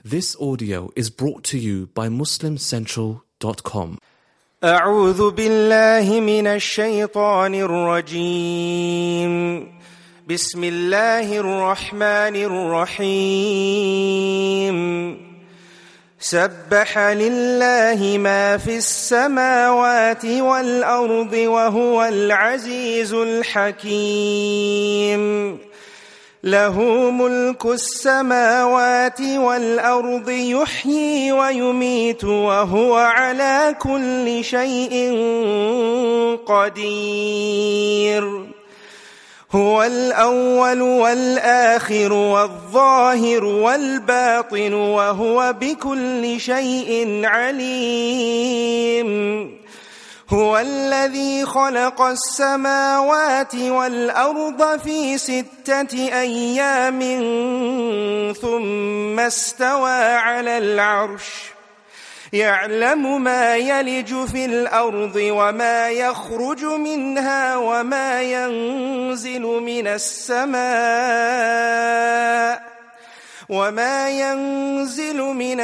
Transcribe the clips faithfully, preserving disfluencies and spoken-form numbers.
This audio is brought to you by muslim central dot com. أعوذ بالله من الشيطان الرجيم. بسم الله الرحمن الرحيم. سبح لله ما في السماوات والأرض وهو العزيز الحكيم. له ملك السماوات والأرض يحيي ويميت وهو على كل شيء قدير. هو الأول والآخر والظاهر والباطن وهو بكل شيء عليم. هو الذي خلق السماوات والأرض في ستة أيام ثم استوى على العرش يعلم ما يلج في الأرض وما يخرج منها وما ينزل من السماء وما ينزل من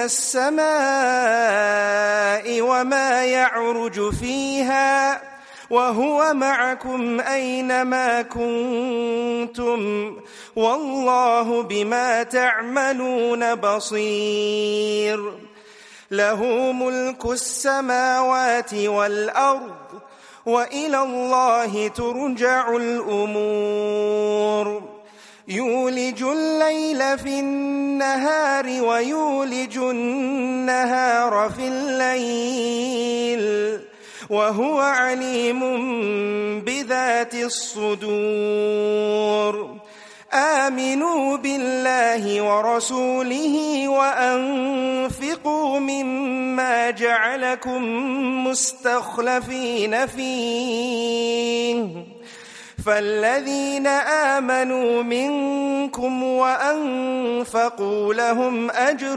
السماء وما يعرج فيها وهو معكم أينما كنتم والله بما تعملون بصير. له ملك السماوات والأرض وإلى الله ترجع الأمور. يولج الليل في النهار ويولج النهار في الليل وهو عليم بذات الصدور. آمنوا بالله ورسوله وأنفقوا مما جعلكم مستخلفين فيه فالذين آمنوا منكم وأنفقوا لهم أجر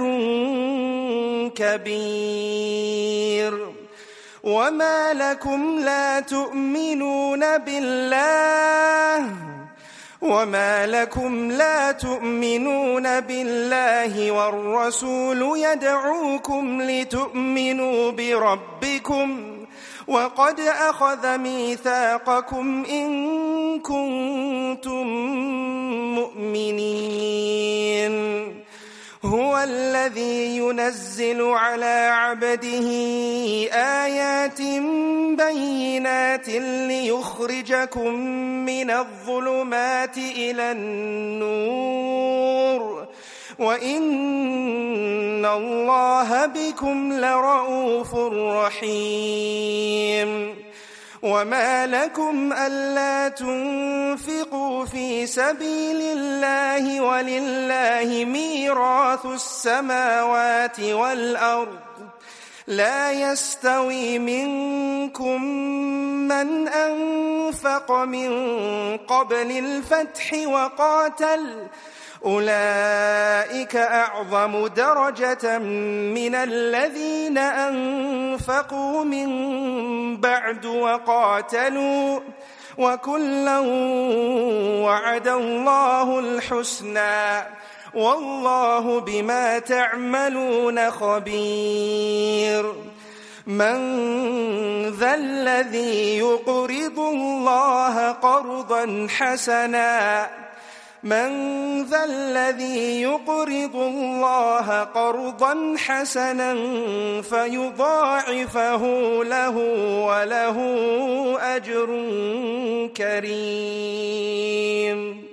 كبير. وما لكم لا تؤمنون بالله وما لكم لا تؤمنون بالله والرسول يدعوكم لتؤمنوا بربكم وقد أخذ ميثاقكم إن كنتم مؤمنين. هو الذي ينزل على عبده آيات بينات ليخرجكم من الظلمات إلى النور وإن الله بكم لرؤوف رحيم. وما لكم ألا تنفقوا في سبيل الله ولله ميراث السماوات والأرض لا يستوي منكم من أنفق من قبل الفتح وقاتل أولئك أعظم درجة من الذين أنفقوا من بعد وقاتلوا وكلا وعد الله الحسنى والله بما تعملون خبير. من ذا الذي يقرض الله قرضا حسنا من ذا الذي يقرض الله قرضا حسنا فيضاعفه له وله أجر كريم.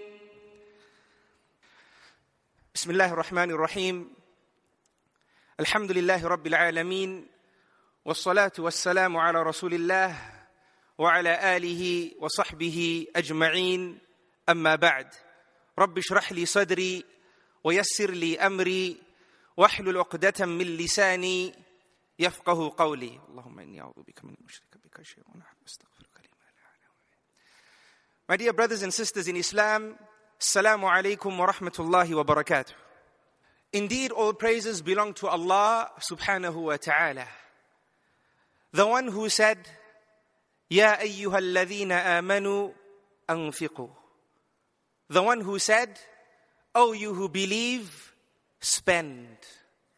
بسم الله الرحمن الرحيم. الحمد لله رب العالمين والصلاة والسلام على رسول الله وعلى آله وصحبه أجمعين. أما بعد، رب اشرح لي صدري ويسر لي أمري واحلل عقدة من لساني يفقه قولي. اللهم إني أعوذ بك من المشرك بك شيء ونحن نستغفرك لما لا نعلم. My dear brothers and sisters in Islam, Assalamu alaikum wa rahmatullahi wa barakatuh. Indeed, all praises belong to Allah subhanahu wa ta'ala, the one who said, Ya ayyuha alladhina amanu anfiqu. The one who said, O you who believe, spend.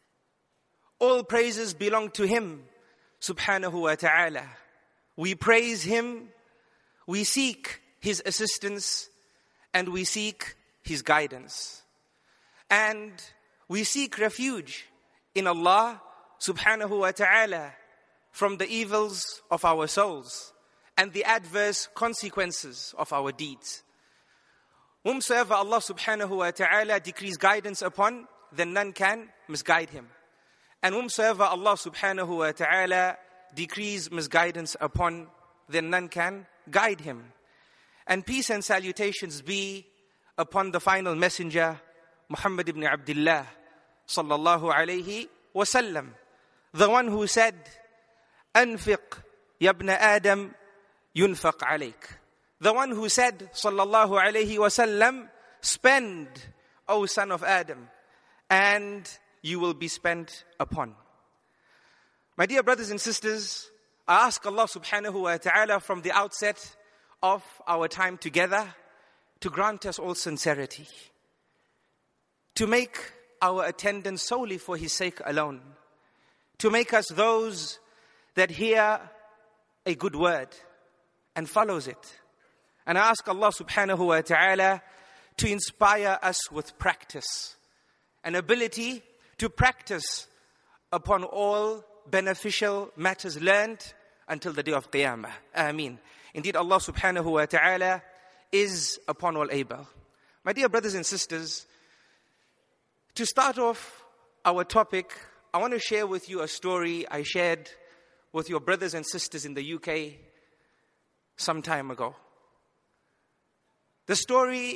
All praises belong to Him, subhanahu wa ta'ala. We praise Him, we seek His assistance, and we seek His guidance. And we seek refuge in Allah, subhanahu wa ta'ala, from the evils of our souls and the adverse consequences of our deeds. Whomsoever Allah subhanahu wa ta'ala decrees guidance upon, then none can misguide him. And whomsoever Allah subhanahu wa ta'ala decrees misguidance upon, then none can guide him. And peace and salutations be upon the final messenger, Muhammad ibn Abdullah, sallallahu alayhi wa sallam, the one who said, Anfiq yabna Adam yunfaq alayk. The one who said, sallallahu alayhi wa sallam, spend, O son of Adam, and you will be spent upon. My dear brothers and sisters, I ask Allah subhanahu wa ta'ala from the outset of our time together to grant us all sincerity, to make our attendance solely for His sake alone, to make us those that hear a good word and follows it. And I ask Allah subhanahu wa ta'ala to inspire us with practice, an ability to practice upon all beneficial matters learned until the day of Qiyamah. Ameen. Indeed, Allah subhanahu wa ta'ala is upon all able. My dear brothers and sisters, to start off our topic, I want to share with you a story I shared with your brothers and sisters in the U K some time ago. The story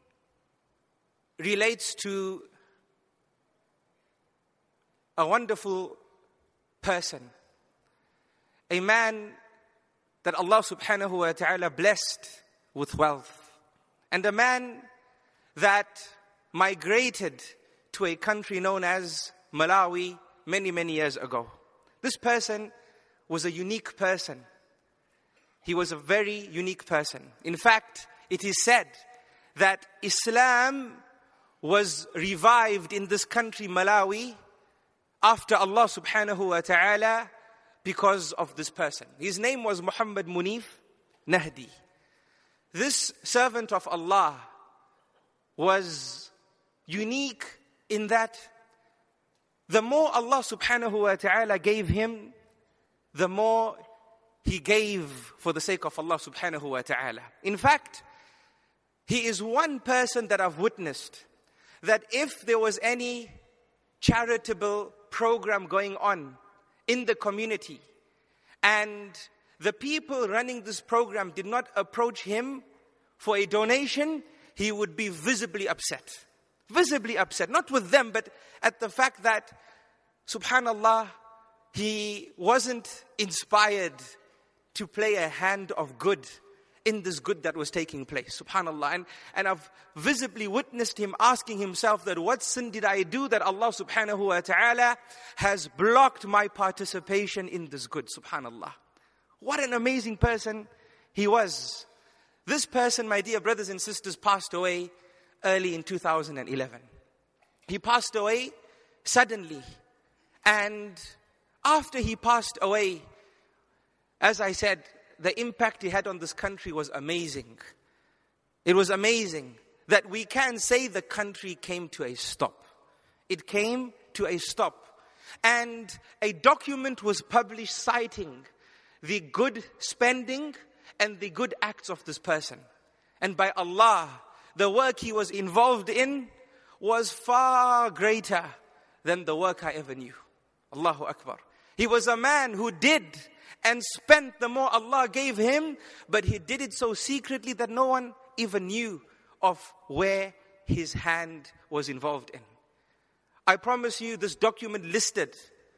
relates to a wonderful person, a man that Allah subhanahu wa ta'ala blessed with wealth, and a man that migrated to a country known as Malawi many, many years ago. This person was a unique person. He was a very unique person. In fact, it is said that Islam was revived in this country, Malawi, after Allah subhanahu wa ta'ala, because of this person. His name was Muhammad Munif Nahdi. This servant of Allah was unique in that the more Allah subhanahu wa ta'ala gave him, the more he gave for the sake of Allah subhanahu wa ta'ala. In fact, he is one person that I've witnessed that if there was any charitable program going on in the community and the people running this program did not approach him for a donation, he would be visibly upset. Visibly upset, not with them, but at the fact that, subhanallah, he wasn't inspired to play a hand of good in this good that was taking place, subhanallah. And, and I've visibly witnessed him asking himself that, what sin did I do that Allah subhanahu wa ta'ala has blocked my participation in this good, subhanallah. What an amazing person he was. This person, my dear brothers and sisters, passed away early in two thousand eleven. He passed away suddenly. And after he passed away, as I said, the impact he had on this country was amazing. It was amazing that we can say the country came to a stop. It came to a stop. And a document was published citing the good spending and the good acts of this person. And by Allah, the work he was involved in was far greater than the work I ever knew. Allahu Akbar. He was a man who did and spent the more Allah gave him, but he did it so secretly that no one even knew of where his hand was involved in. I promise you, this document listed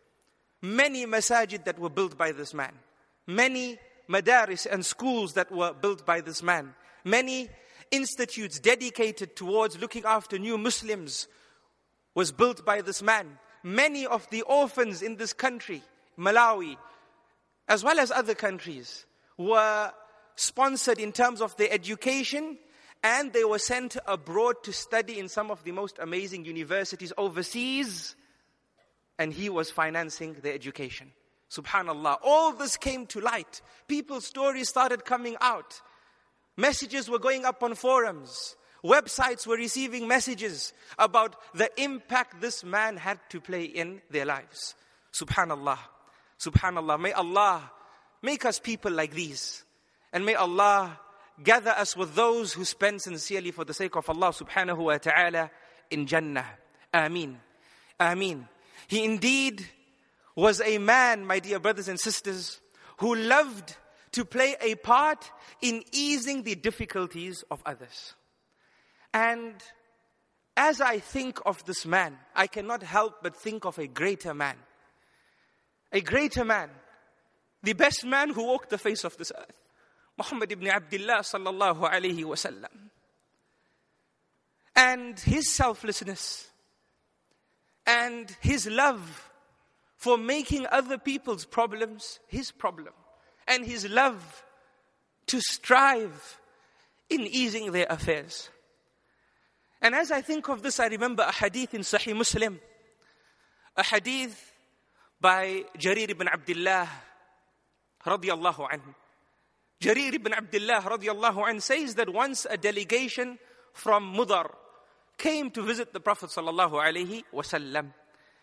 many masajid that were built by this man, many madaris and schools that were built by this man, many institutes dedicated towards looking after new Muslims was built by this man. Many of the orphans in this country, Malawi, as well as other countries, were sponsored in terms of their education, and they were sent abroad to study in some of the most amazing universities overseas and he was financing their education. Subhanallah. All this came to light. People's stories started coming out. Messages were going up on forums. Websites were receiving messages about the impact this man had to play in their lives. Subhanallah. Subhanallah. May Allah make us people like these. And may Allah gather us with those who spend sincerely for the sake of Allah subhanahu wa ta'ala in Jannah. Ameen. Ameen. He indeed was a man, my dear brothers and sisters, who loved to play a part in easing the difficulties of others. And as I think of this man, I cannot help but think of a greater man. A greater man. The best man who walked the face of this earth. Muhammad ibn Abdullah sallallahu alayhi wa sallam. And his selflessness and his love for making other people's problems his problem. And his love to strive in easing their affairs. And as I think of this, I remember a hadith in Sahih Muslim. A hadith by Jarir ibn Abdullah radiyallahu anhu. Jarir ibn Abdullah radiyallahu anhu says that once a delegation from Mudar came to visit the Prophet sallallahu alaihi wasallam.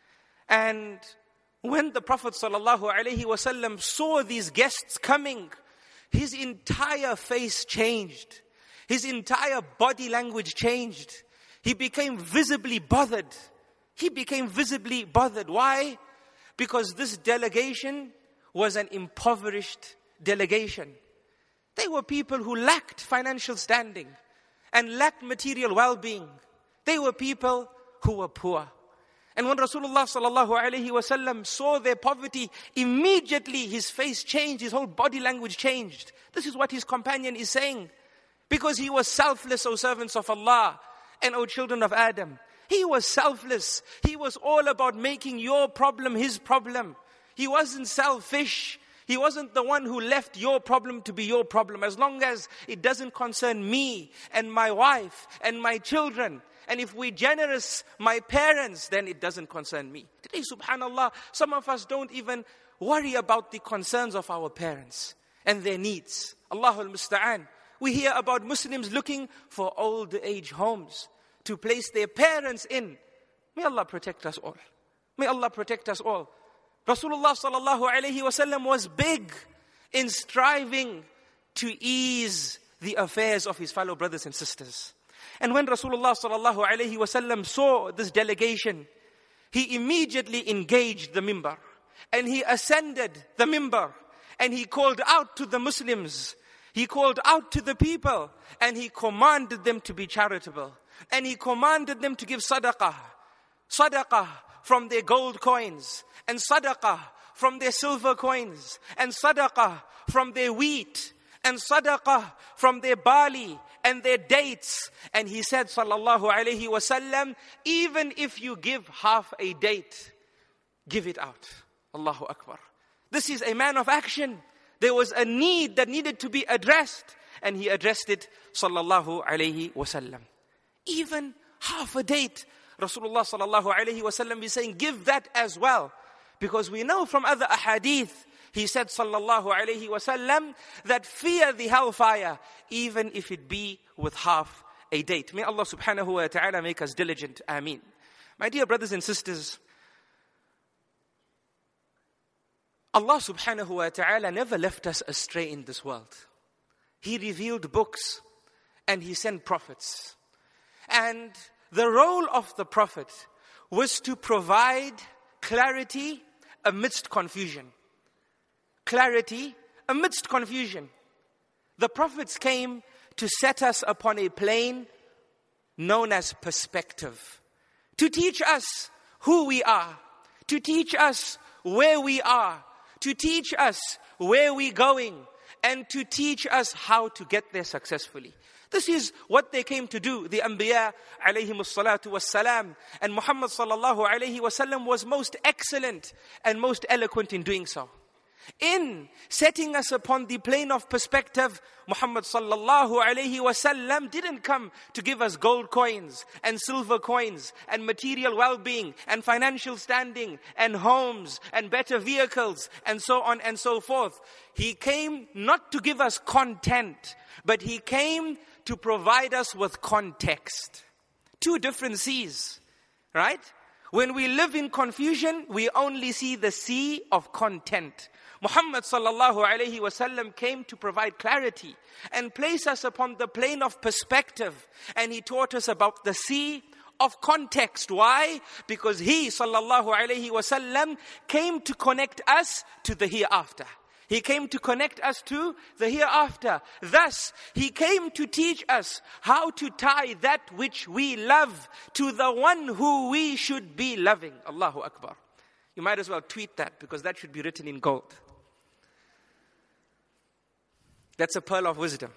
And when the Prophet sallallahu alaihi wasallam saw these guests coming, his entire face changed. His entire body language changed. He became visibly bothered. He became visibly bothered. Why? Because this delegation was an impoverished delegation. They were people who lacked financial standing and lacked material well-being. They were people who were poor. And when Rasulullah sallallahu alaihi wasallam saw their poverty, immediately his face changed, his whole body language changed. This is what his companion is saying. Because he was selfless, O servants of Allah and O children of Adam. He was selfless. He was all about making your problem his problem. He wasn't selfish. He wasn't the one who left your problem to be your problem. As long as it doesn't concern me and my wife and my children. And if we're generous, my parents, then it doesn't concern me. Today, subhanallah, some of us don't even worry about the concerns of our parents and their needs. Allahul Musta'an. We hear about Muslims looking for old age homes to place their parents in. May Allah protect us all. May Allah protect us all. Rasulullah sallallahu alayhi wasallam was big in striving to ease the affairs of his fellow brothers and sisters. And when Rasulullah sallallahu alayhi wasallam saw this delegation, he immediately engaged the mimbar. And he ascended the mimbar. And he called out to the Muslims. He called out to the people. And he commanded them to be charitable. And he commanded them to give sadaqah. Sadaqah from their gold coins. And sadaqah from their silver coins. And sadaqah from their wheat. And sadaqah from their barley and their dates. And he said, sallallahu alayhi wasallam, even if you give half a date, give it out. Allahu Akbar. This is a man of action. There was a need that needed to be addressed. And he addressed it, sallallahu alayhi wasallam. Even half a date, Rasulullah sallallahu alayhi wasallam is saying, give that as well. Because we know from other ahadith, he said, sallallahu alayhi wasallam, that fear the hellfire, even if it be with half a date. May Allah subhanahu wa ta'ala make us diligent. Ameen. My dear brothers and sisters, Allah subhanahu wa ta'ala never left us astray in this world. He revealed books and He sent prophets. And the role of the prophet was to provide clarity amidst confusion. Clarity amidst confusion. The prophets came to set us upon a plane known as perspective. To teach us who we are. To teach us where we are. To teach us where we're going. And to teach us how to get there successfully. This is what they came to do, the Anbiya alayhimus salatu wassalam. And Muhammad sallallahu alayhi wasallam was most excellent and most eloquent in doing so. In setting us upon the plane of perspective, Muhammad sallallahu alayhi wasallam didn't come to give us gold coins and silver coins and material well-being and financial standing and homes and better vehicles and so on and so forth. He came not to give us content, but He came to provide us with context. Two different seas, right? When we live in confusion, we only see the sea of content. Muhammad sallallahu alayhi wasallam came to provide clarity and place us upon the plane of perspective. And He taught us about the sea of context. Why? Because He sallallahu alayhi wasallam came to connect us to the hereafter. He came to connect us to the hereafter. Thus, He came to teach us how to tie that which we love to the one who we should be loving. Allahu Akbar. You might as well tweet that, because that should be written in gold. That's a pearl of wisdom.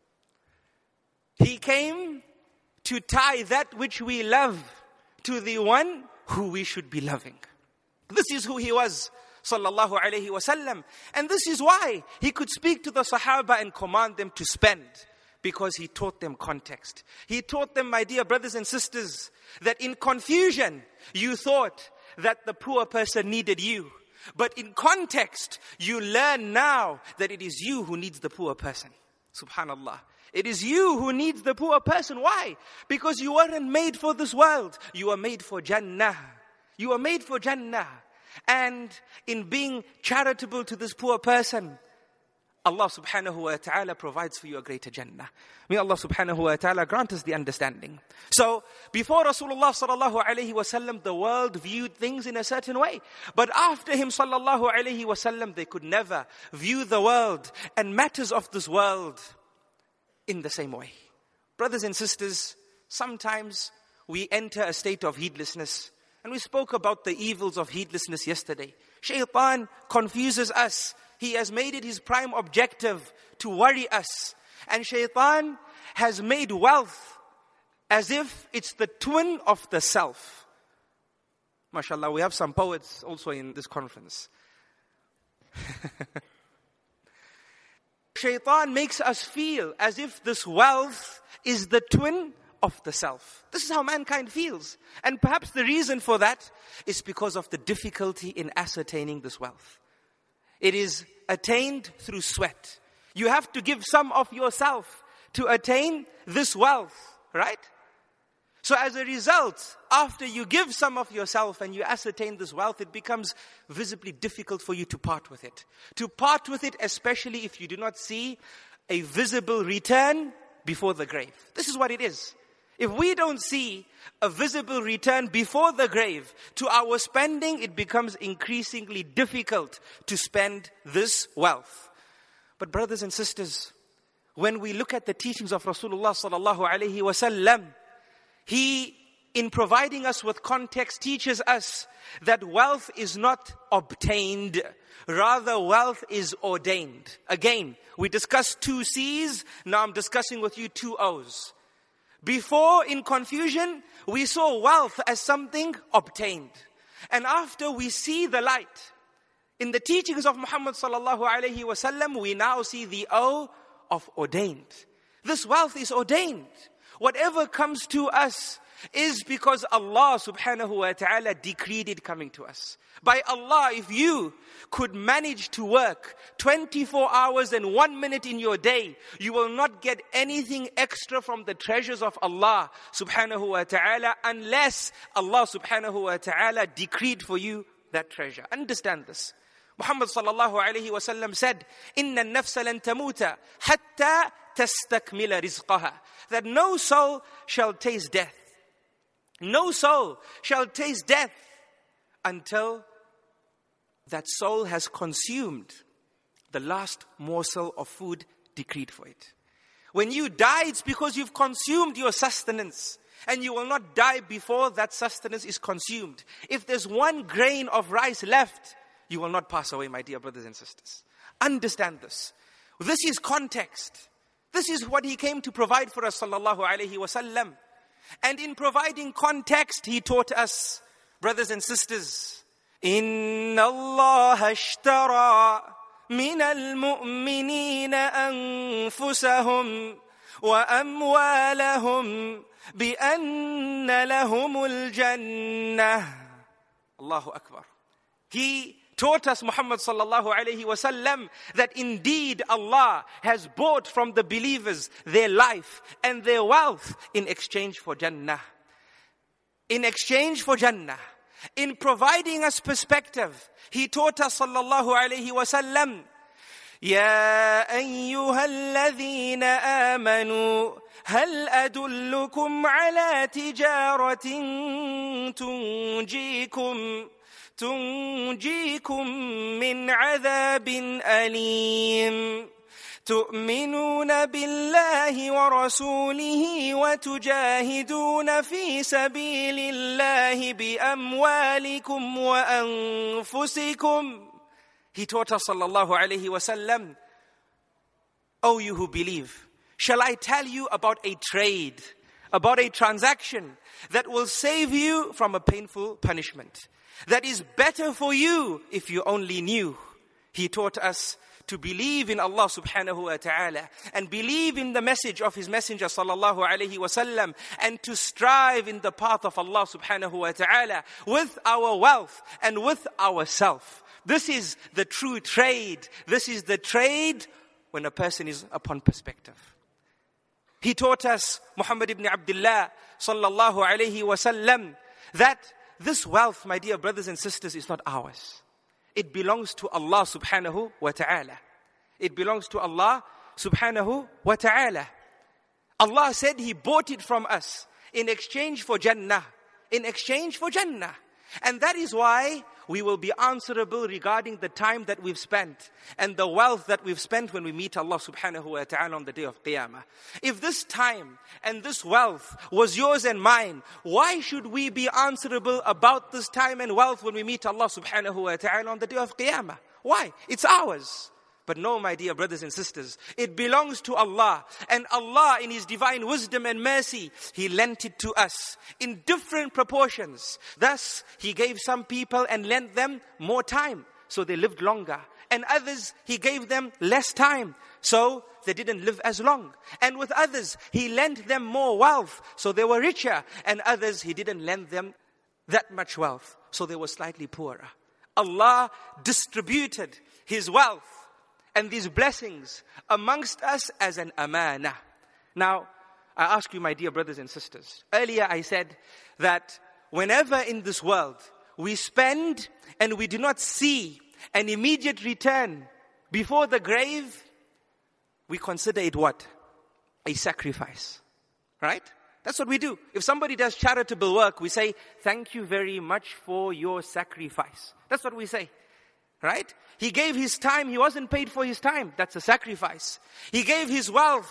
He came to tie that which we love to the one who we should be loving. This is who He was, sallallahu alayhi wasallam. And this is why He could speak to the Sahaba and command them to spend. Because He taught them context. He taught them, my dear brothers and sisters, that in confusion, you thought that the poor person needed you. But in context, you learn now that it is you who needs the poor person. Subhanallah. It is you who needs the poor person. Why? Because you weren't made for this world. You are made for Jannah. You are made for Jannah. And in being charitable to this poor person, Allah subhanahu wa ta'ala provides for you a greater Jannah. May Allah subhanahu wa ta'ala grant us the understanding. So, before Rasulullah sallallahu alayhi wasallam, the world viewed things in a certain way. But after him sallallahu alayhi wasallam, they could never view the world and matters of this world in the same way. Brothers and sisters, sometimes we enter a state of heedlessness. And we spoke about the evils of heedlessness yesterday. Shaitan confuses us. He has made it his prime objective to worry us. And Shaitan has made wealth as if it's the twin of the self. MashaAllah, we have some poets also in this conference. Shaitan makes us feel as if this wealth is the twin of the self. This is how mankind feels. And perhaps the reason for that is because of the difficulty in ascertaining this wealth. It is attained through sweat. You have to give some of yourself to attain this wealth, right? So as a result, after you give some of yourself and you ascertain this wealth, it becomes visibly difficult for you to part with it. To part with it, especially if you do not see a visible return before the grave. This is what it is. If we don't see a visible return before the grave to our spending, it becomes increasingly difficult to spend this wealth. But brothers and sisters, when we look at the teachings of Rasulullah sallallahu alaihi wasallam, he, in providing us with context, teaches us that wealth is not obtained. Rather, wealth is ordained. Again, we discussed two C's. Now I'm discussing with you two O's. Before, in confusion, we saw wealth as something obtained. And after we see the light in the teachings of Muhammad sallallahu alaihi wasallam, we now see the O of ordained. This wealth is ordained. Whatever comes to us is because Allah subhanahu wa ta'ala decreed it coming to us. By Allah, if you could manage to work twenty-four hours and one minute in your day, you will not get anything extra from the treasures of Allah subhanahu wa ta'ala unless Allah subhanahu wa ta'ala decreed for you that treasure. Understand this. Muhammad sallallahu alayhi wa sallam said, "Inna an-nafsa lan tamuta hatta tastakmila rizqaha." That no soul shall taste death. No soul shall taste death until that soul has consumed the last morsel of food decreed for it. When you die, it's because you've consumed your sustenance. And you will not die before that sustenance is consumed. If there's one grain of rice left, you will not pass away, my dear brothers and sisters. Understand this. This is context. This is what he came to provide for us, sallallahu alaihi wasallam. And in providing context, he taught us, brothers and sisters, إِنَّ اللَّهَ اشْتَرَى مِنَ الْمُؤْمِنِينَ أَنفُسَهُمْ وَأَمْوَالَهُمْ بِأَنَّ لَهُمُ الْجَنَّةِ. Allahu Akbar. He taught us, Muhammad sallallahu alayhi wa sallam, that indeed Allah has bought from the believers their life and their wealth in exchange for Jannah. In exchange for Jannah. In providing us perspective, He taught us sallallahu alayhi wa sallam, يَا أَيُّهَا الَّذِينَ آمَنُوا هَلْ أَدُلُّكُمْ عَلَى تِجَارَةٍ تُنْجِيكُمْ تنجيكم من عذاب أليم تؤمنون بالله ورسوله وتجاهدون في سبيل الله بأموالكم وأنفسكم. He taught us sallallahu alayhi wa sallam, O you who believe, shall I tell you about a trade, about a transaction that will save you from a painful punishment, that is better for you if you only knew. He taught us to believe in Allah subhanahu wa ta'ala and believe in the message of His Messenger sallallahu alayhi wa sallam, and to strive in the path of Allah subhanahu wa ta'ala with our wealth and with ourself. This is the true trade. This is the trade when a person is upon perspective. He taught us, Muhammad ibn Abdullah sallallahu alayhi wa sallam, that this wealth, my dear brothers and sisters, is not ours. It belongs to Allah subhanahu wa ta'ala. It belongs to Allah subhanahu wa ta'ala. Allah said He bought it from us in exchange for Jannah. In exchange for Jannah. And that is why we will be answerable regarding the time that we've spent and the wealth that we've spent when we meet Allah subhanahu wa ta'ala on the day of Qiyamah. If this time and this wealth was yours and mine, why should we be answerable about this time and wealth when we meet Allah subhanahu wa ta'ala on the day of Qiyamah? Why? It's ours. But no, my dear brothers and sisters, it belongs to Allah. And Allah, in His divine wisdom and mercy, He lent it to us in different proportions. Thus, He gave some people and lent them more time, so they lived longer. And others, He gave them less time, so they didn't live as long. And with others, He lent them more wealth, so they were richer. And others, He didn't lend them that much wealth, so they were slightly poorer. Allah distributed His wealth and these blessings amongst us as an amana. Now, I ask you, my dear brothers and sisters, earlier I said that whenever in this world we spend and we do not see an immediate return before the grave, we consider it what? A sacrifice. Right? That's what we do. If somebody does charitable work, we say, thank you very much for your sacrifice. That's what we say. Right? He gave his time. He wasn't paid for his time. That's a sacrifice. He gave his wealth,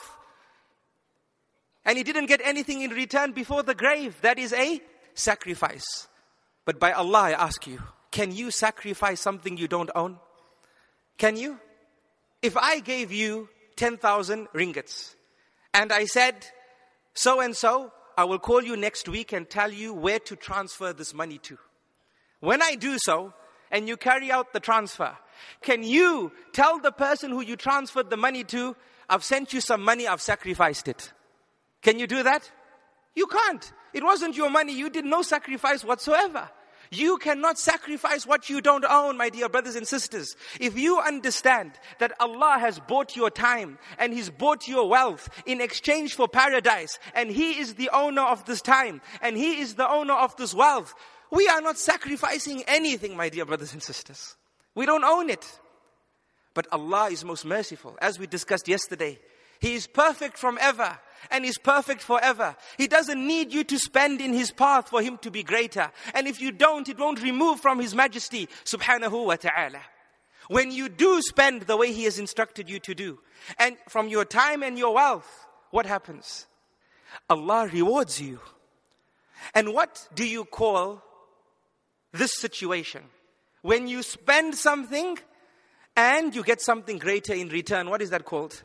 and he didn't get anything in return before the grave. That is a sacrifice. But by Allah, I ask you, can you sacrifice something you don't own? Can you? If I gave you ten thousand ringgits, and I said, so and so, I will call you next week and tell you where to transfer this money to. When I do so, and you carry out the transfer, can you tell the person who you transferred the money to, I've sent you some money, I've sacrificed it? Can you do that? You can't. It wasn't your money. You did no sacrifice whatsoever. You cannot sacrifice what you don't own, my dear brothers and sisters. If you understand that Allah has bought your time and He's bought your wealth in exchange for paradise, and He is the owner of this time and He is the owner of this wealth, we are not sacrificing anything, my dear brothers and sisters. We don't own it. But Allah is most merciful. As we discussed yesterday, He is perfect from ever and is perfect forever. He doesn't need you to spend in His path for Him to be greater. And if you don't, it won't remove from His majesty, subhanahu wa ta'ala. When you do spend the way He has instructed you to do, and from your time and your wealth, what happens? Allah rewards you. And what do you call this situation? When you spend something and you get something greater in return, what is that called?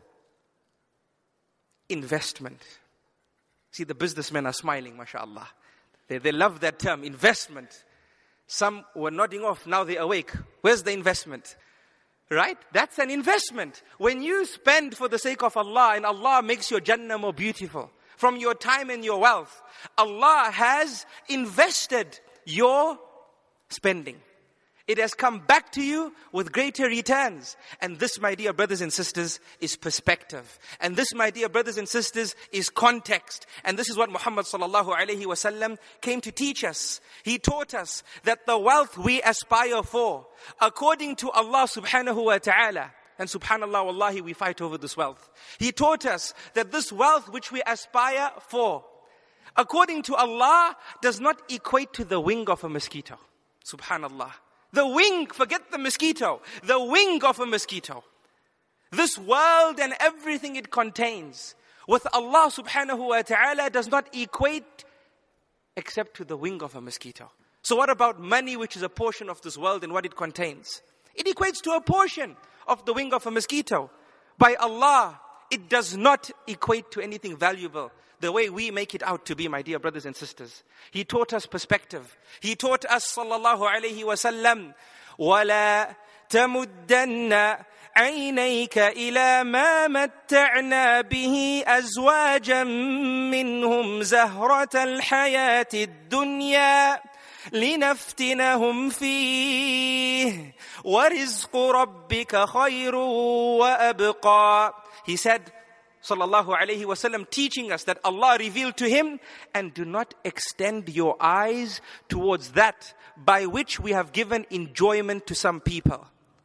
Investment. See, the businessmen are smiling, mashallah. They, they love that term, investment. Some were nodding off, now they're awake. Where's the investment? Right? That's an investment. When you spend for the sake of Allah and Allah makes your Jannah more beautiful, from your time and your wealth, Allah has invested your spending. It has come back to you with greater returns. And this, my dear brothers and sisters, is perspective. And this, my dear brothers and sisters, is context. And this is what Muhammad sallallahu alayhi wasallam came to teach us. He taught us that the wealth we aspire for, according to Allah subhanahu wa ta'ala, and subhanallah, wallahi, we fight over this wealth. He taught us that this wealth which we aspire for, according to Allah, does not equate to the wing of a mosquito. Subhanallah. The wing, forget the mosquito, the wing of a mosquito. This world and everything it contains, with Allah subhanahu wa ta'ala, does not equate except to the wing of a mosquito. So what about money, which is a portion of this world and what it contains? It equates to a portion of the wing of a mosquito. By Allah, it does not equate to anything valuable, the way we make it out to be, my dear brothers and sisters. He taught us perspective. He taught us, sallallahu alayhi wa sallam, وَلَا تَمُدَّنَّ عَيْنَيْكَ إِلَى مَا مَتَّعْنَا بِهِ أَزْوَاجًا مِّنْهُمْ زَهْرَةَ الْحَيَاةِ الدُّنْيَا لِنَفْتِنَهُمْ فِيهِ وَرِزْقُ رَبِّكَ خَيْرٌ وَأَبْقَى. He said, sallallahu alayhi wasallam, teaching us that Allah revealed to him, and do not extend your eyes towards that by which we have given enjoyment to some people.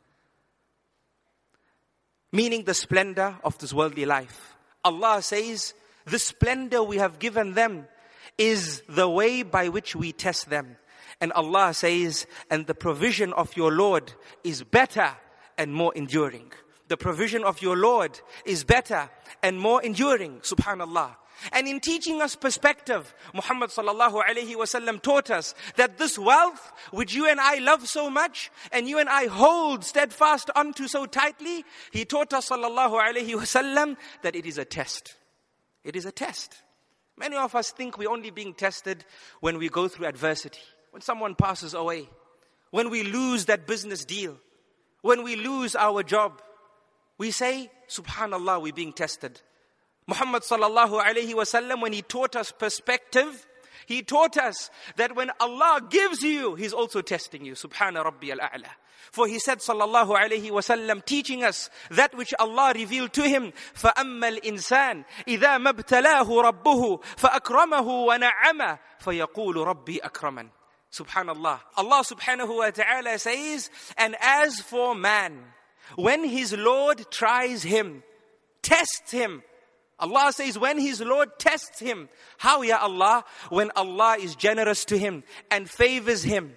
Meaning the splendor of this worldly life. Allah says, the splendor we have given them is the way by which we test them. And Allah says, and the provision of your Lord is better and more enduring. The provision of your Lord is better and more enduring. Subhanallah. And in teaching us perspective, Muhammad sallallahu alayhi wasallam taught us that this wealth, which you and I love so much, and you and I hold steadfast onto so tightly, he taught us sallallahu alayhi wasallam that it is a test. It is a test. Many of us think we're only being tested when we go through adversity, when someone passes away, when we lose that business deal, when we lose our job. We say, subhanallah, we're being tested. Muhammad sallallahu alayhi wasallam, when he taught us perspective, he taught us that when Allah gives you, he's also testing you. Subhana Rabbi al-A'la. For he said, sallallahu alayhi wasallam, teaching us that which Allah revealed to him, فَأَمَّا الْإِنسَانِ إِذَا مَبْتَلَاهُ رَبُّهُ فَأَكْرَمَهُ وَنَعَّمَهُ فَيَقُولُ رَبِّي أَكْرَمَنِ. Subhanallah. Allah subhanahu wa ta'ala says, and as for man, when his Lord tries him, tests him. Allah says when his Lord tests him. How, ya Allah? When Allah is generous to him and favors him.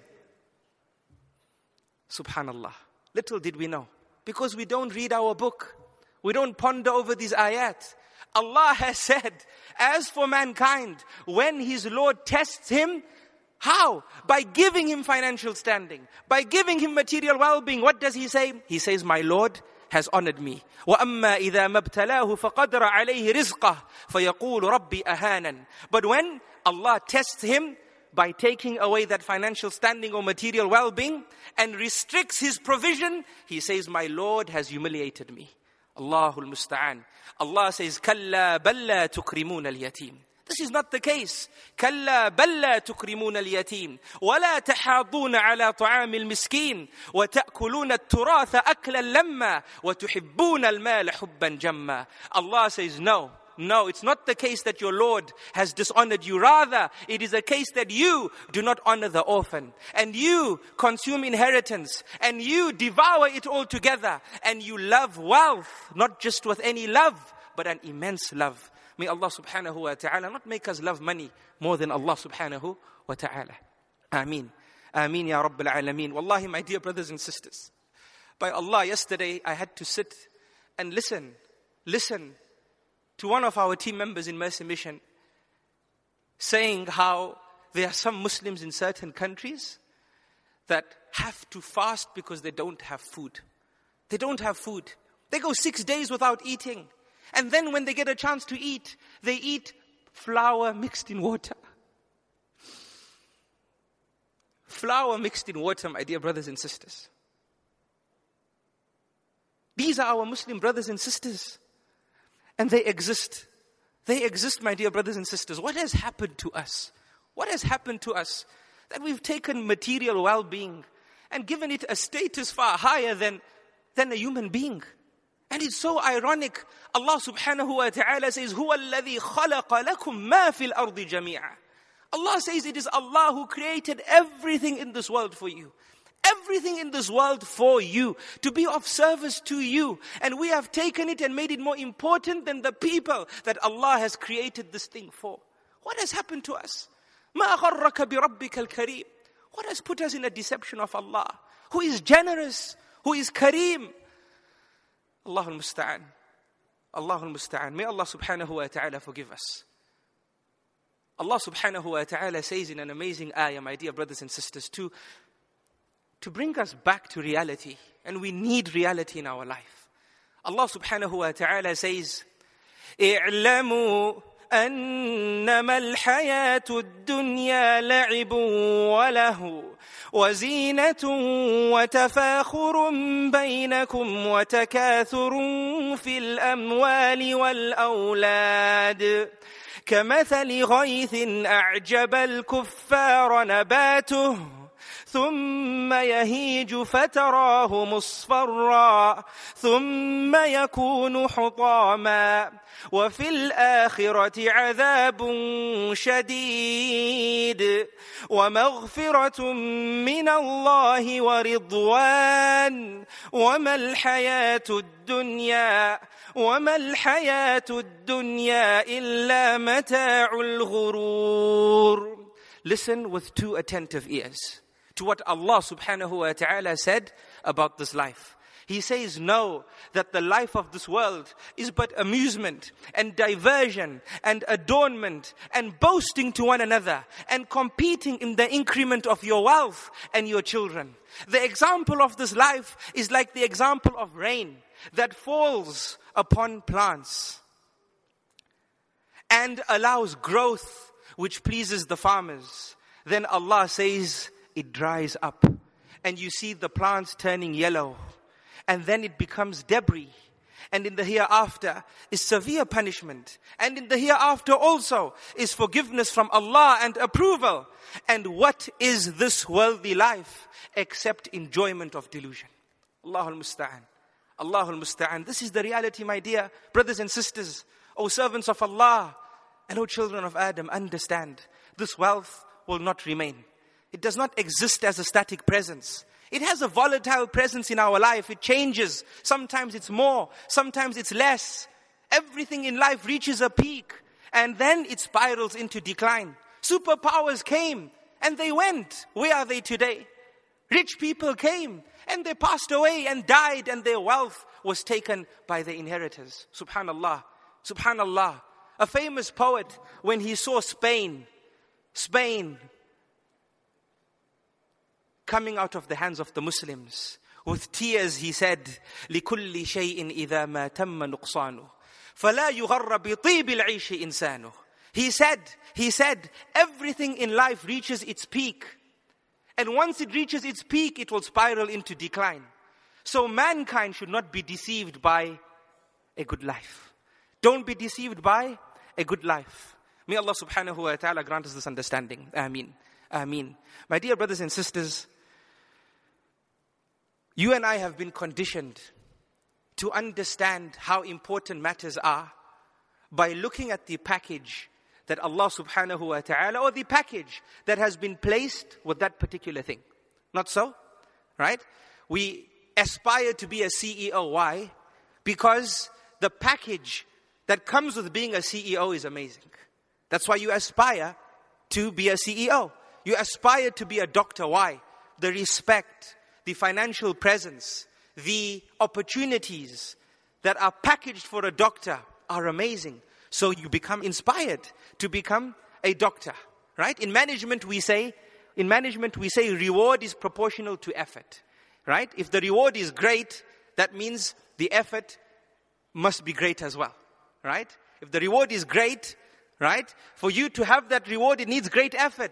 Subhanallah. Little did we know. Because we don't read our book. We don't ponder over these ayat. Allah has said, as for mankind, when his Lord tests him, how? By giving him financial standing. By giving him material well-being. What does he say? He says, my Lord has honored me. وَأَمَّا إِذَا مَبْتَلَاهُ فَقَدْرَ عَلَيْهِ رِزْقَهُ فَيَقُولُ رَبِّي أَهَانًا. But when Allah tests him by taking away that financial standing or material well-being and restricts his provision, he says, my Lord has humiliated me. Allahul Musta'an. Allah says, كَلَّا بَلَّا تُكْرِمُونَ الْيَتِيمِ. This is not the case. كلا بل لا تكرمون اليتيم ولا تحاضون على طعام المسكين وتأكلون التراث أكلا لما وتحبون المال حبا جما. Allah says no. No, it's not the case that your Lord has dishonored you. Rather, it is a case that you do not honor the orphan. And you consume inheritance. And you devour it all together. And you love wealth, not just with any love, but an immense love. May Allah subhanahu wa ta'ala not make us love money more than Allah subhanahu wa ta'ala. Ameen. Ameen ya Rabbil Alameen. Wallahi, my dear brothers and sisters. By Allah, yesterday I had to sit and listen. Listen to one of our team members in Mercy Mission saying how there are some Muslims in certain countries that have to fast because they don't have food. They don't have food. They go six days without eating. And then when they get a chance to eat, they eat flour mixed in water. flour mixed in water, my dear brothers and sisters. These are our Muslim brothers and sisters. And they exist. They exist, my dear brothers and sisters. What has happened to us? What has happened to us? That we've taken material well-being and given it a status far higher than, than a human being. And it's so ironic. Allah subhanahu wa ta'ala says, هُوَ الَّذِي خَلَقَ لَكُم مَا فِي الْأَرْضِ جَمِيعًا. Allah says it is Allah who created everything in this world for you. Everything in this world for you, to be of service to you. And we have taken it and made it more important than the people that Allah has created this thing for. What has happened to us? مَا غَرَّكَ بِرَبِّكَ الْكَرِيمِ. What has put us in a deception of Allah, who is generous, who is Kareem? Allahul Musta'an. Allahul Musta'an. May Allah subhanahu wa ta'ala forgive us. Allah subhanahu wa ta'ala says in an amazing ayah, my dear brothers and sisters, to, to bring us back to reality. And we need reality in our life. Allah subhanahu wa ta'ala says, اعلموا أنما الحياة الدنيا لعب وله وزينة وتفاخر بينكم وتكاثر في الأموال والأولاد كمثل غيث أعجب الكفار نباته ثم يهيج فتراه مصفرا ثم يكون حطاما وفي الآخرة عذاب شديد ومغفرة من الله ورضوان وما الحياة الدنيا وما الحياة الدنيا إلا متاع الغرور. Listen with two attentive ears to what Allah subhanahu wa ta'ala said about this life. He says, know that the life of this world is but amusement and diversion and adornment and boasting to one another and competing in the increment of your wealth and your children. The example of this life is like the example of rain that falls upon plants and allows growth which pleases the farmers. Then Allah says, it dries up and you see the plants turning yellow and then it becomes debris. And in the hereafter is severe punishment. And in the hereafter also is forgiveness from Allah and approval. And what is this worldly life except enjoyment of delusion? Allahul Musta'an. Allahul Musta'an. This is the reality, my dear brothers and sisters. O servants of Allah and O children of Adam, understand. This wealth will not remain. It does not exist as a static presence. It has a volatile presence in our life. It changes. Sometimes it's more. Sometimes it's less. Everything in life reaches a peak. And then it spirals into decline. Superpowers came and they went. Where are they today? Rich people came and they passed away and died and their wealth was taken by their inheritors. Subhanallah. Subhanallah. A famous poet, when he saw Spain, Spain, coming out of the hands of the Muslims, with tears he said, لِكُلِّ شَيْءٍ إِذَا مَا تَمَّ نُقْصَانُهُ فَلَا يُغَرَّ بِطِيبِ الْعِيشِ إِنسَانُهُ. He said, he said, everything in life reaches its peak. And once it reaches its peak, it will spiral into decline. So mankind should not be deceived by a good life. Don't be deceived by a good life. May Allah subhanahu wa ta'ala grant us this understanding. Ameen. Ameen. My dear brothers and sisters, you and I have been conditioned to understand how important matters are by looking at the package that Allah subhanahu wa ta'ala, or the package that has been placed with that particular thing. Not so? Right? We aspire to be a C E O. Why? Because the package that comes with being a C E O is amazing. That's why you aspire to be a C E O. You aspire to be a doctor. Why? The respect, the financial presence, the opportunities that are packaged for a doctor are amazing. So you become inspired to become a doctor, right? In management we say, in management we say reward is proportional to effort, right? If the reward is great, that means the effort must be great as well, right? If the reward is great, right? For you to have that reward, it needs great effort.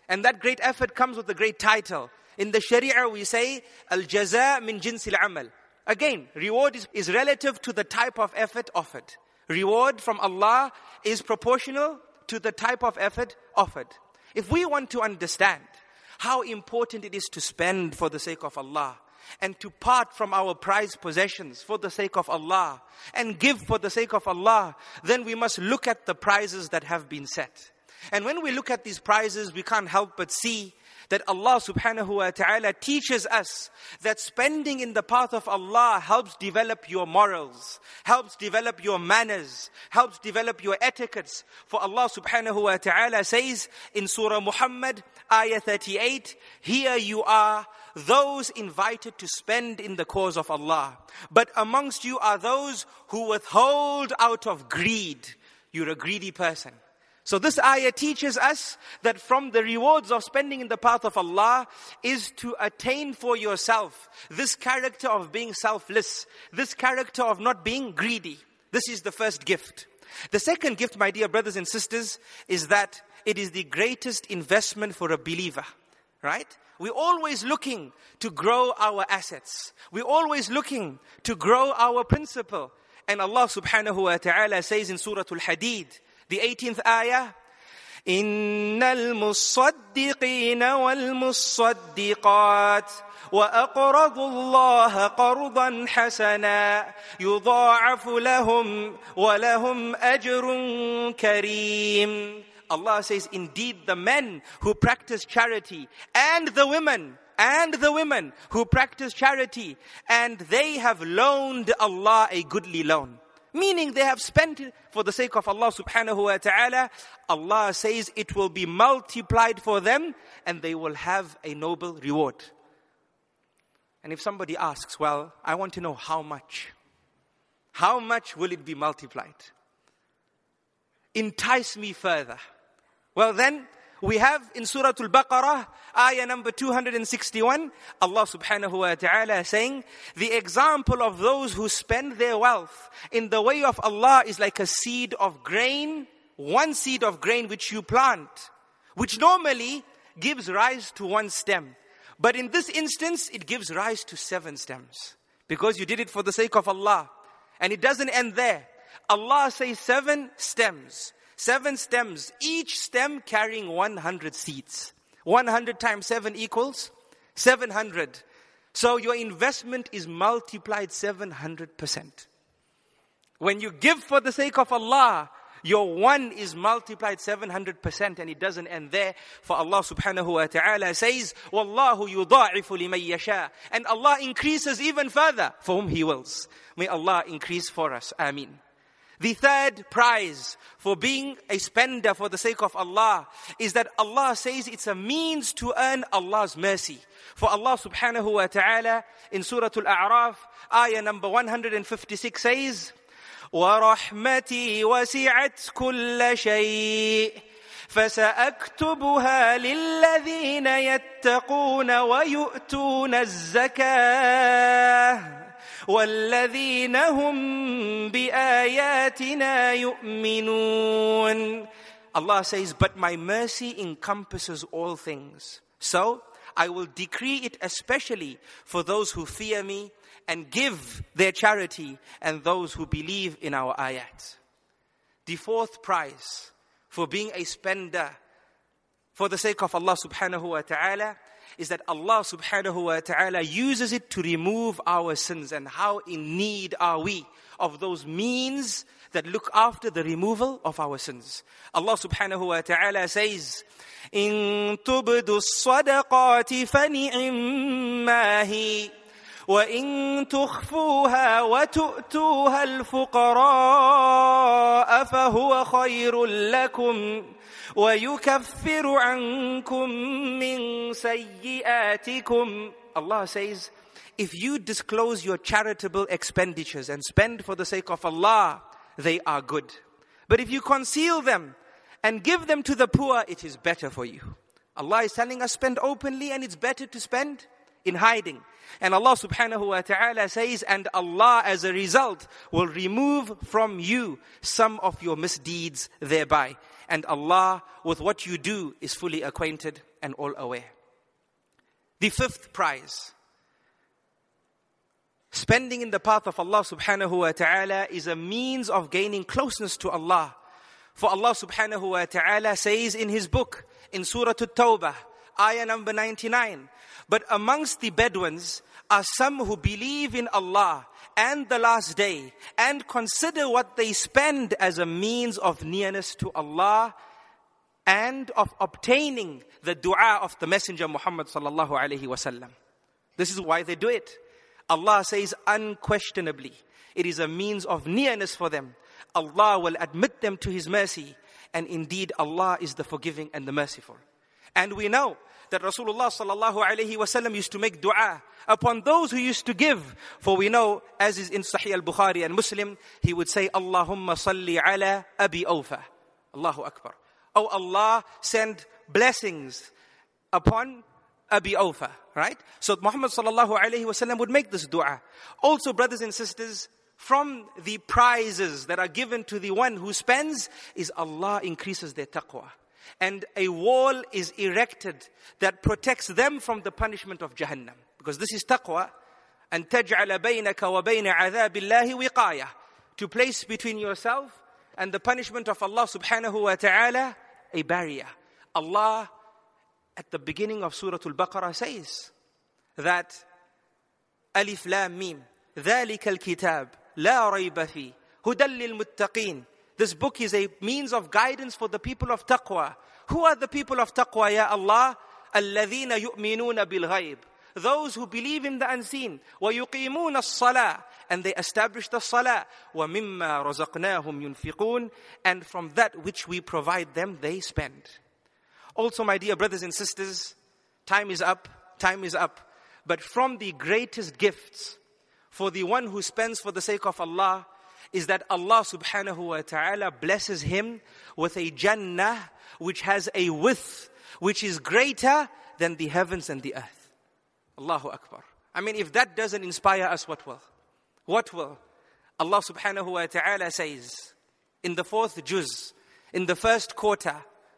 And that great effort comes with a great title. In the Sharia we say, Al-Jaza min jinsil amal. Again, reward is, is relative to the type of effort offered. Reward from Allah is proportional to the type of effort offered. If we want to understand how important it is to spend for the sake of Allah, and to part from our prized possessions for the sake of Allah, and give for the sake of Allah, then we must look at the prizes that have been set. And when we look at these prizes, we can't help but see that Allah subhanahu wa ta'ala teaches us that spending in the path of Allah helps develop your morals, helps develop your manners, helps develop your etiquettes. For Allah subhanahu wa ta'ala says in Surah Muhammad, ayah thirty-eight, here you are, those invited to spend in the cause of Allah. But amongst you are those who withhold out of greed. You're a greedy person. So this ayah teaches us that from the rewards of spending in the path of Allah is to attain for yourself this character of being selfless, this character of not being greedy. This is the first gift. The second gift, my dear brothers and sisters, is that it is the greatest investment for a believer, right? We're always looking to grow our assets. We're always looking to grow our principle. And Allah subhanahu wa ta'ala says in Surah Al-Hadid, the eighteenth ayah, إِنَّ الْمُصَّدِّقِينَ وَالْمُصَّدِّقَاتِ وَأَقْرَضُوا اللَّهَ قَرْضًا حَسَنًا يُضَاعَفُ لَهُمْ وَلَهُمْ أَجْرٌ كَرِيمٌ. Allah says, indeed the men who practice charity and the women and the women who practice charity, and they have loaned Allah a goodly loan. Meaning they have spent it for the sake of Allah subhanahu wa ta'ala. Allah says it will be multiplied for them and they will have a noble reward. And if somebody asks, well, I want to know how much. How much will it be multiplied? Entice me further. Well then, we have in Surah Al-Baqarah, ayah number two hundred sixty-one, Allah subhanahu wa ta'ala saying, the example of those who spend their wealth in the way of Allah is like a seed of grain, one seed of grain which you plant, which normally gives rise to one stem. But in this instance, it gives rise to seven stems. Because you did it for the sake of Allah. And it doesn't end there. Allah says seven stems. Seven stems, each stem carrying one hundred seeds. one hundred times seven equals seven hundred. So your investment is multiplied seven hundred percent. When you give for the sake of Allah, your one is multiplied seven hundred percent, and it doesn't end there. For Allah subhanahu wa ta'ala says, وَاللَّهُ يُضَاعِفُ لِمَنْ يَشَاءُ. And Allah increases even further for whom He wills. May Allah increase for us. Ameen. The third prize for being a spender for the sake of Allah is that Allah says it's a means to earn Allah's mercy. For Allah subhanahu wa ta'ala in Surah Al-A'raf, ayah number one hundred fifty-six says, وَرَحْمَتِي وَسِعَتْ كُلَّ شَيْءٍ فَسَأَكْتُبُهَا لِلَّذِينَ يَتَّقُونَ وَيُؤْتُونَ الزَّكَاةَ وَالَّذِينَ هُمْ بِآيَاتِنَا يُؤْمِنُونَ. Allah says, but my mercy encompasses all things. So, I will decree it especially for those who fear me and give their charity and those who believe in our ayat. The fourth prize for being a spender for the sake of Allah subhanahu wa ta'ala is that Allah subhanahu wa ta'ala uses it to remove our sins. And how in need are we of those means that look after the removal of our sins. Allah subhanahu wa ta'ala says, إِن تُبْدُوا الصَّدَقَاتِ فَنِعِمَّا هِي وَإِن تُخْفُوهَا وَتُؤْتُوهَا الْفُقَرَاءَ فَهُوَ خَيْرٌ لَكُمْ وَيُكَفِّرُ عَنْكُمْ مِنْ سَيِّئَاتِكُمْ. Allah says, if you disclose your charitable expenditures and spend for the sake of Allah, they are good. But if you conceal them and give them to the poor, it is better for you. Allah is telling us spend openly, and it's better to spend in hiding. And Allah subhanahu wa ta'ala says, and Allah as a result will remove from you some of your misdeeds thereby. And Allah with what you do is fully acquainted and all aware. The fifth prize. Spending in the path of Allah subhanahu wa ta'ala is a means of gaining closeness to Allah. For Allah subhanahu wa ta'ala says in His book, in Surah At-Tawbah, ayah number ninety-nine, but amongst the Bedouins are some who believe in Allah and the last day and consider what they spend as a means of nearness to Allah and of obtaining the dua of the Messenger Muhammad sallallahu alaihi wasallam. This is why they do it. Allah says unquestionably, it is a means of nearness for them. Allah will admit them to His mercy, and indeed Allah is the forgiving and the merciful. And we know that Rasulullah sallallahu alaihi wasallam used to make dua upon those who used to give. For we know, as is in Sahih al-Bukhari and Muslim, he would say, Allahumma salli ala Abi Awfa. Allahu Akbar. Oh Allah, send blessings upon Abi Awfa. Right? So Muhammad sallallahu alaihi wasallam would make this dua. Also, brothers and sisters, from the prizes that are given to the one who spends is Allah increases their taqwa. And a wall is erected that protects them from the punishment of Jahannam. Because this is taqwa. And تَجْعَلَ بَيْنَكَ وَبَيْنَ عَذَابِ اللَّهِ وِقَايَةً. To place between yourself and the punishment of Allah subhanahu wa ta'ala a barrier. Allah at the beginning of Surah Al-Baqarah says that Alif Lam Mim ذَلِكَ الْكِتَابِ لَا رَيْبَ فِيهِ هُدًى لِلْمُتَّقِينَ. This book is a means of guidance for the people of taqwa. Who are the people of taqwa, ya Allah? الَّذِينَ يُؤْمِنُونَ بِالْغَيْبِ. Those who believe in the unseen. وَيُقِيمُونَ الصَّلَاةِ. And they establish the salah. وَمِمَّا رَزَقْنَاهُمْ يُنْفِقُونَ. And from that which we provide them, they spend. Also, my dear brothers and sisters, time is up, time is up. But from the greatest gifts for the one who spends for the sake of Allah is that Allah subhanahu wa ta'ala blesses him with a Jannah which has a width which is greater than the heavens and the earth. Allahu Akbar. I mean, if that doesn't inspire us, what will? What will? Allah subhanahu wa ta'ala says in the fourth juz, in the first quarter,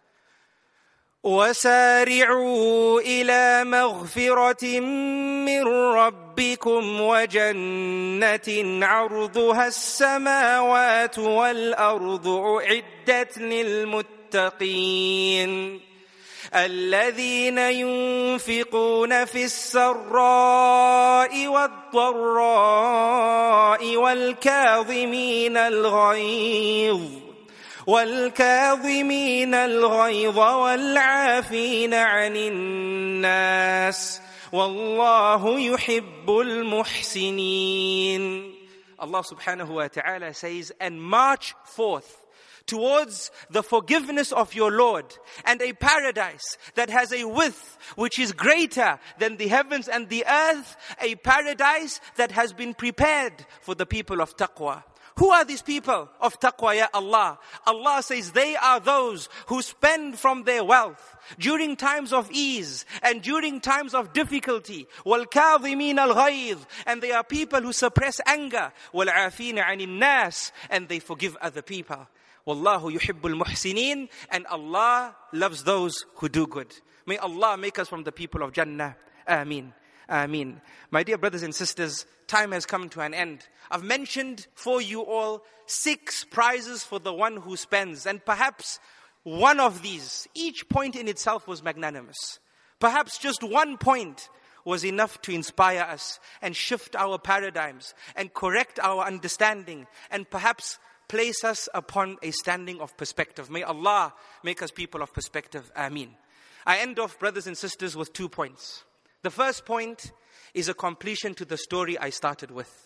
وَسَارِعُوا إِلَى مَغْفِرَةٍ مِّن رَبِّكُمْ وَجَنَّةٍ عَرْضُهَا السَّمَاوَاتُ وَالْأَرْضُ أُعِدَّتْ لِلْمُتَّقِينَ الَّذِينَ يُنْفِقُونَ فِي السَّرَّاءِ وَالضَّرَّاءِ وَالْكَاظِمِينَ الْغَيْظَ وَالْكَاظِمِينَ الْغَيْظَ وَالْعَافِينَ عَنِ النَّاسِ وَاللَّهُ يُحِبُّ الْمُحْسِنِينَ. Allah subhanahu wa ta'ala says, and march forth towards the forgiveness of your Lord and a paradise that has a width which is greater than the heavens and the earth, a paradise that has been prepared for the people of taqwa. Who are these people of taqwa, ya Allah? Allah says they are those who spend from their wealth during times of ease and during times of difficulty. وَالْكَاظِمِينَ الْغَيْظِ. And they are people who suppress anger. وَالْعَافِينَ عَنِ النَّاسِ. And they forgive other people. وَاللَّهُ يُحِبُّ الْمُحْسِنِينَ. And Allah loves those who do good. May Allah make us from the people of Jannah. Ameen. Ameen. My dear brothers and sisters, time has come to an end. I've mentioned for you all six prizes for the one who spends. And perhaps one of these, each point in itself was magnanimous. Perhaps just one point was enough to inspire us and shift our paradigms and correct our understanding and perhaps place us upon a standing of perspective. May Allah make us people of perspective. Ameen. I end off, brothers and sisters, with two points. The first point is a completion to the story I started with.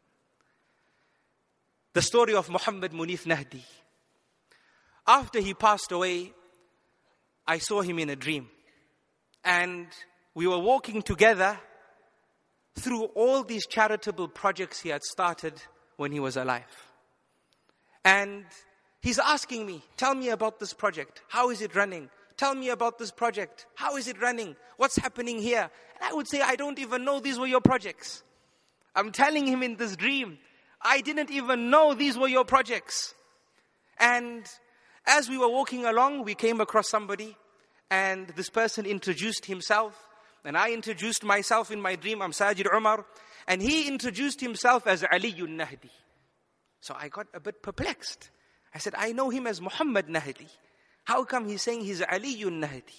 The story of Muhammad Munif Nahdi. After he passed away, I saw him in a dream. And we were walking together through all these charitable projects he had started when he was alive. And he's asking me, tell me about this project. How is it running? Tell me about this project. How is it running? What's happening here? And I would say, I don't even know these were your projects. I'm telling him in this dream, I didn't even know these were your projects. And as we were walking along, we came across somebody, and this person introduced himself, and I introduced myself in my dream. I'm Sajid Umar, and he introduced himself as Aliyun Nahdi. So I got a bit perplexed. I said, I know him as Muhammad Nahdi. How come he's saying he's Aliyun Nahdi?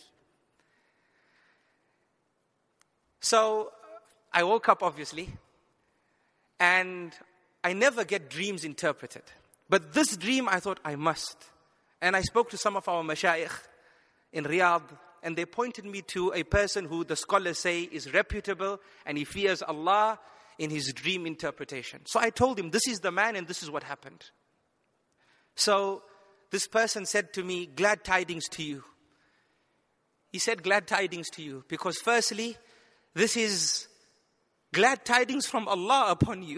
So I woke up, obviously, and I never get dreams interpreted. But this dream, I thought I must. And I spoke to some of our mashayikh in Riyadh, and they pointed me to a person who the scholars say is reputable and he fears Allah in his dream interpretation. So I told him, this is the man and this is what happened. So this person said to me, glad tidings to you. He said, glad tidings to you. Because firstly, this is glad tidings from Allah upon you.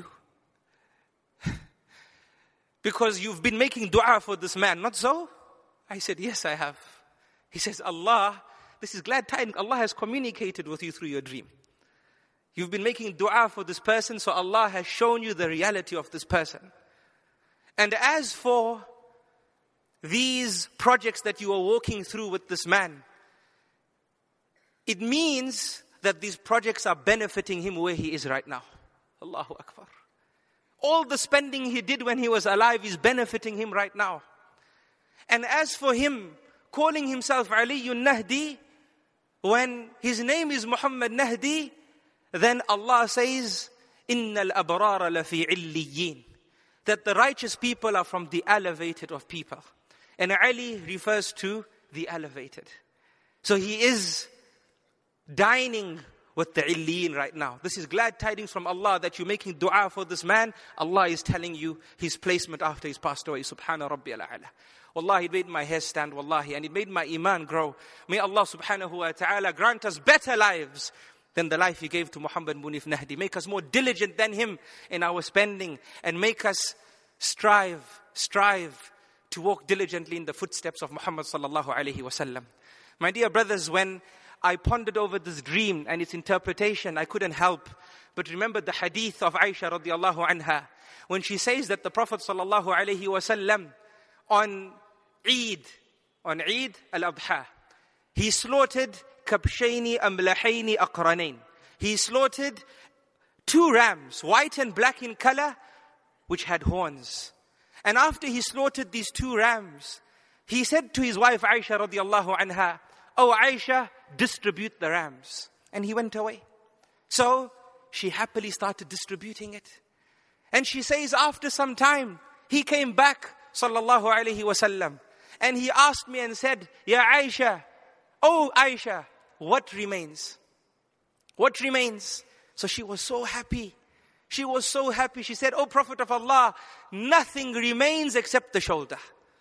Because you've been making dua for this man, not so? I said, yes, I have. He says, Allah, this is glad tidings. Allah has communicated with you through your dream. You've been making dua for this person, so Allah has shown you the reality of this person. And as for these projects that you are walking through with this man, it means that these projects are benefiting him where he is right now. Allahu Akbar. All the spending he did when he was alive is benefiting him right now. And as for him calling himself Aliyun Nahdi, when his name is Muhammad Nahdi, then Allah says, Innal abrara lafi illiyin, that the righteous people are from the elevated of people. And Ali refers to the elevated. So he is dining with the illiyin right now. This is glad tidings from Allah that you're making dua for this man. Allah is telling you his placement after he's passed away. Subhana Rabbi al-A'la. Wallahi, it made my hair stand, wallahi, and it made my iman grow. May Allah subhanahu wa ta'ala grant us better lives than the life He gave to Muhammad Munif Nahdi. Make us more diligent than him in our spending, and make us strive, strive to walk diligently in the footsteps of Muhammad sallallahu alayhi wa sallam. My dear brothers, when I pondered over this dream and its interpretation, I couldn't help but remember the hadith of Aisha radiallahu anha, when she says that the Prophet sallallahu alayhi wa sallam on Eid, on Eid al-Adha, he slaughtered kabshayni amlahayni aqranayn. He slaughtered two rams, white and black in color, which had horns. And after he slaughtered these two rams, he said to his wife Aisha radiallahu anha, "Oh Aisha, distribute the rams." And he went away. So she happily started distributing it. And she says after some time, he came back, sallallahu alayhi wasallam, and he asked me and said, "Ya Aisha, oh Aisha, what remains? What remains?" So she was so happy. She was so happy. She said, "Oh Prophet of Allah, nothing remains except the shoulder.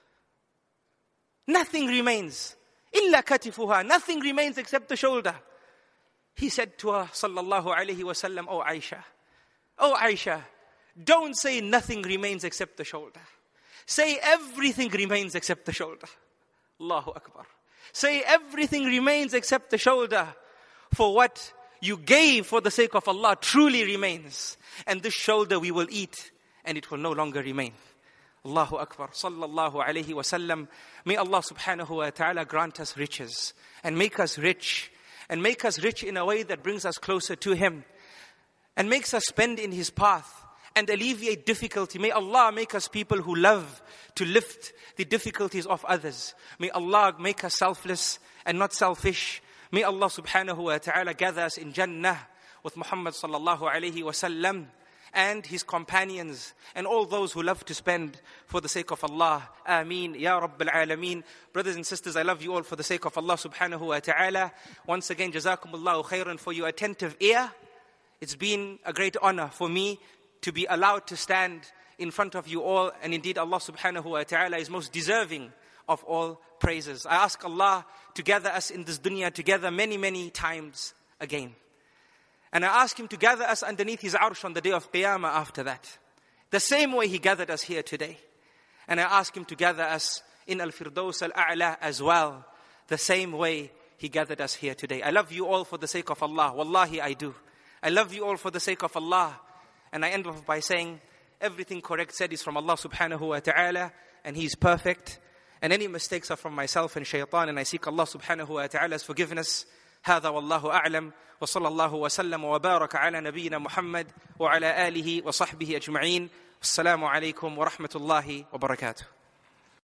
Nothing remains. Illa katifuha. Nothing remains except the shoulder." He said to her, sallallahu alayhi wasallam, "Oh Aisha, oh Aisha, don't say nothing remains except the shoulder. Say everything remains except the shoulder." Allahu Akbar. Say everything remains except the shoulder. For what you gave for the sake of Allah truly remains. And this shoulder we will eat, and it will no longer remain. Allahu Akbar. Sallallahu alayhi wa sallam. May Allah subhanahu wa ta'ala grant us riches, and make us rich, and make us rich in a way that brings us closer to Him, and makes us spend in His path, and alleviate difficulty. May Allah make us people who love to lift the difficulties of others. May Allah make us selfless and not selfish. May Allah subhanahu wa ta'ala gather us in Jannah with Muhammad sallallahu alayhi wa sallam and his companions and all those who love to spend for the sake of Allah. Ameen. Ya Rabbil Alameen. Brothers and sisters, I love you all for the sake of Allah subhanahu wa ta'ala. Once again, jazakumullahu khairan for your attentive ear. It's been a great honor for me to be allowed to stand in front of you all. And indeed, Allah subhanahu wa ta'ala is most deserving of all praises. I ask Allah to gather us in this dunya together many, many times again. And I ask Him to gather us underneath His arsh on the day of Qiyamah after that. The same way He gathered us here today. And I ask Him to gather us in Al-Firdaus Al-A'la as well. the same way He gathered us here today. I love you all for the sake of Allah. Wallahi, I do. I love you all for the sake of Allah. And I end off by saying, everything correct said is from Allah subhanahu wa ta'ala, and He is perfect. And any mistakes are from myself and shaitan, and I seek Allah subhanahu wa ta'ala's forgiveness. هذا والله أعلم وصلى الله وسلم وبارك على نبينا محمد وعلى آله وصحبه أجمعين. السلام عليكم ورحمة الله وبركاته.